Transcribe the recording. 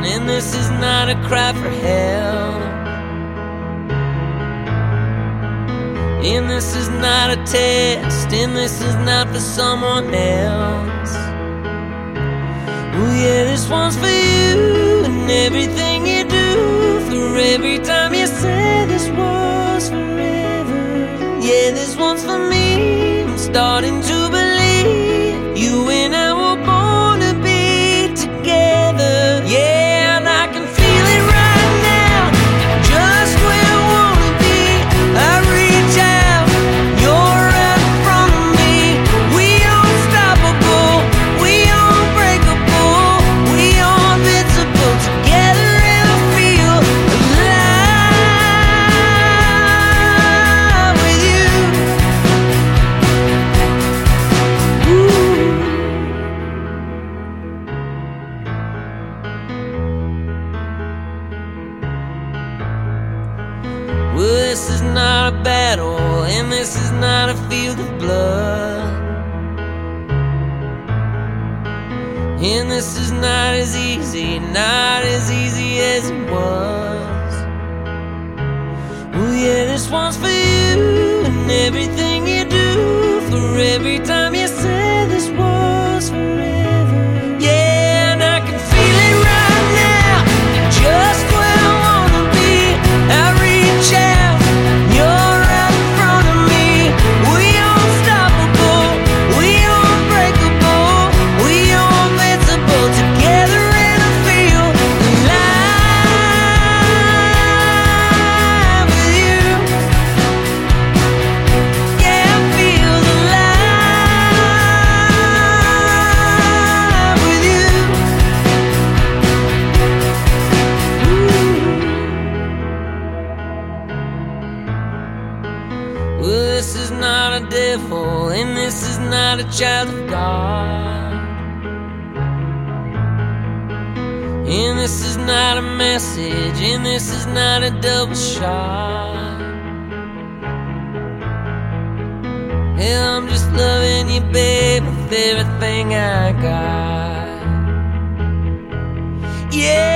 and this is not a cry for help. And this is not a test, and this is not for someone else. Oh yeah, this one's for you, and everything you do, for every time you say this was forever. Yeah, this one's for me. I'm starting to believe you and I were born to be together. Yeah, and I can feel it right now, just where I wanna be. I reach out, you're right in front of me. We unstoppable, we unbreakable, we invincible together, and I feel alive with you. Well, this is not a battle, and this is not a field of blood. And this is not as easy as it was. Oh yeah, this one's for you, and everything you do, for every time you say this was forever. Yeah, and I can feel it right now, just where I wanna be. I reach out, you're right in front of me. We unstoppable, we unbreakable, we invincible together, and I feel alive with you. Yeah, I feel alive with you. Well, this is not a devil, and this is not a child of God. And this is not a message, and this is not a double shot. Hell, I'm just loving you, babe, with everything I got. Yeah.